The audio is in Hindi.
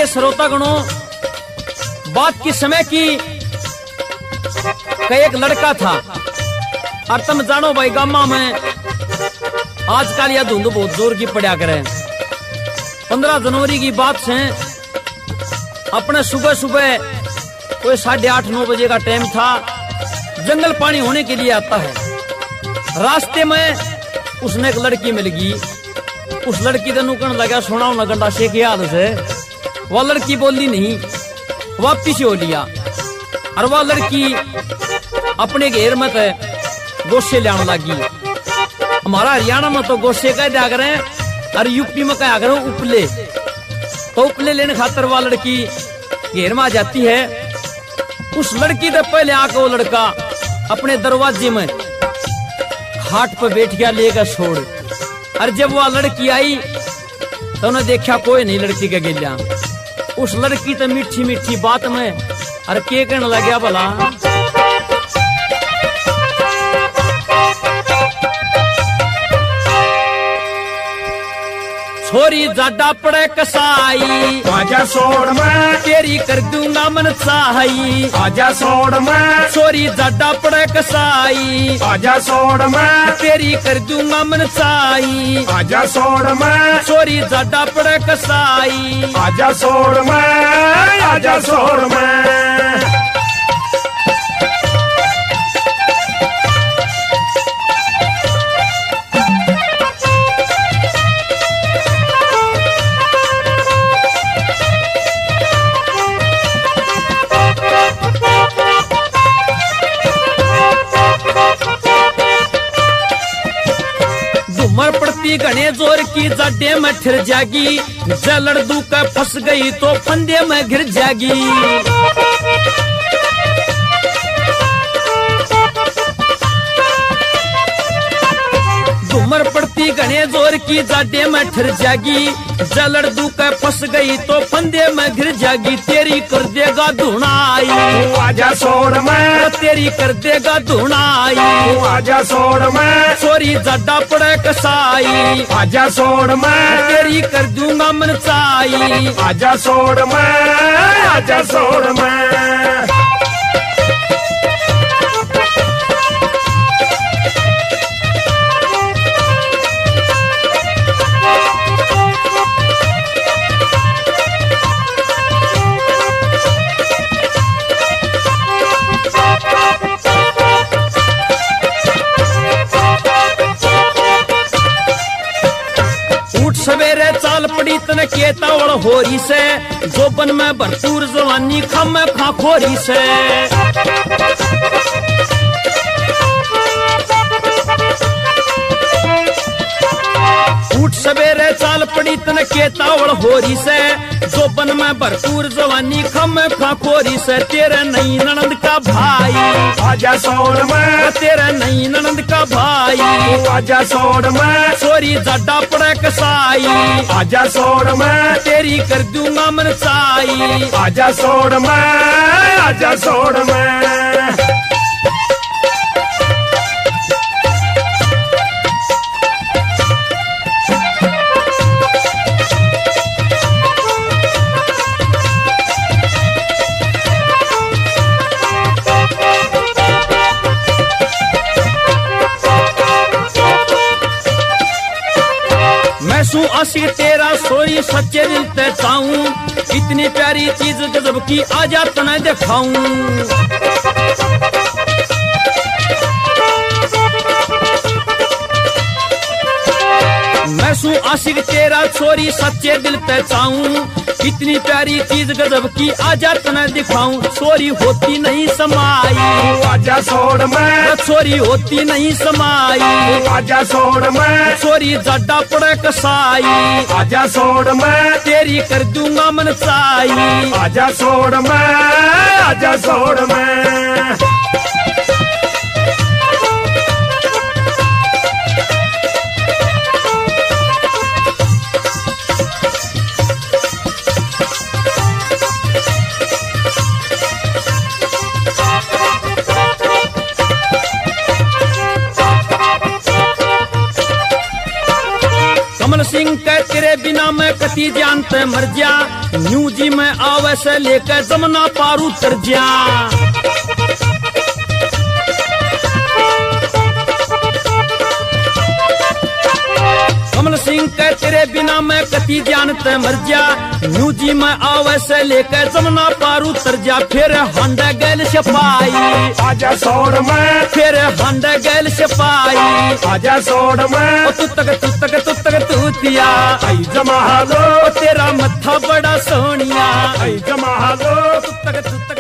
प्रिय श्रोतागणों, बात की समय की एक लड़का था और तुम जानो भाई गामा में आजकल यह धुंध बहुत जोर की पड़ा करे। 15 जनवरी की बात से अपने सुबह सुबह कोई 8:30-9 बजे का टाइम था। जंगल पानी होने के लिए आता है। रास्ते में उसने एक लड़की मिल गई। उस लड़की ने नुकन लगा सुना ना गंडा से के हाल से। वह लड़की बोली नहीं, वापिस हो लिया और वह लड़की अपने घेर में गोशे लाने लगी। हमारा हरियाणा में तो गोशे कह दिया करें और यूपी में कहा करें उपले। तो उपले लेने खातर वह लड़की घेर में आ जाती है। उस लड़की से पहले आकर वो लड़का अपने दरवाजे में खाट पर बैठ गया लेकर छोड़। और जब वह लड़की आई तो उन्हें देखा कोई नहीं लड़की के गिल्या। उस लड़की तो मीठी मीठी बात में और के कहने लगा भला, छोरी जाडा पड़े कसाई आजा सोड़ में तेरी कर दूंगा मन चाही। आजा सोड़ में छोरी जाडा पड़े कसाई आजा सोड़ में तेरी कर दूंगा मन चाही। आजा सोड़ में छोरी जाडा पड़े कसाई आजा सोड़ में आजा सोड़ में। उमर पड़ती घने जोर की जाडे में ठिर जागी। जलड़ दू का फंस गई तो फंदे में घिर जागी। उमर पड़ती घने जोर की जाडे में ठिर जागी। जलड़ दू का फंस गई तो फंदे में घिर जागी। तेरी कर देगा धुनाई आजा सोड़ में तेरी कर देगा धुनाई। आजा सोड़ में छोरी जाडा पड़े कसाई आजा सोड़ में तेरी कर दूंगा मन चाही। आजा सोड़ में आजा सोड़ में। सवेरे चाल पड़ी तन के तावड़ होरी से। जोबन में भरपूर जवानी खम खाखोरी से। उठ सवेरे चाल पड़ी तन के तावड़ होरी से। जोबन में भरपूर जवानी खम खाखोरी से। तेरे नई ननंद का भाई आजा सोड़ में तेरे नई ननंद का भाई आजा सोड़ में छोरी जाडा पड़े कसाई। आजा सोड़ में तेरी कर दूंगा मन चाही। आजा सोड़ में आजा सोड़ में। आशिक तेरा सोई सच्चे दिल ते चाहूं। इतनी प्यारी चीज गजब की आजा तना दिखाऊं। मैं सू आशिक तेरा छोरी सच्चे दिल पे चाहूं। इतनी प्यारी चीज गजब की आजा तना दिखाऊं। छोरी होती नहीं समाई आजा सोड़ में छोरी होती नहीं समाई। आजा सोड़ में छोरी जाडा पड़े कसाई। आजा सोड़ में तेरी कर दूंगा मन चाही। आजा सोड़ में आजा सोड़ में। कमल सिंह के तेरे तेरे बिना मैं कति जानते मर जा, न्यू जी में आवे से लेकर जमुना पारू तर जा। कमल सिंह के तेरे बिना मैं कति जानते मर जा, न्यू जी में आवे से लेकर जमुना पारू तर जा। फिर हंडा गैल सिपाही आजा सोड़ में, फिर हंडा गैल सिपाही आजा सोड़ में, तू तक तूतिया आई जमा लो, तेरा मत्था बड़ा सोनिया आई जमा लो, तू तक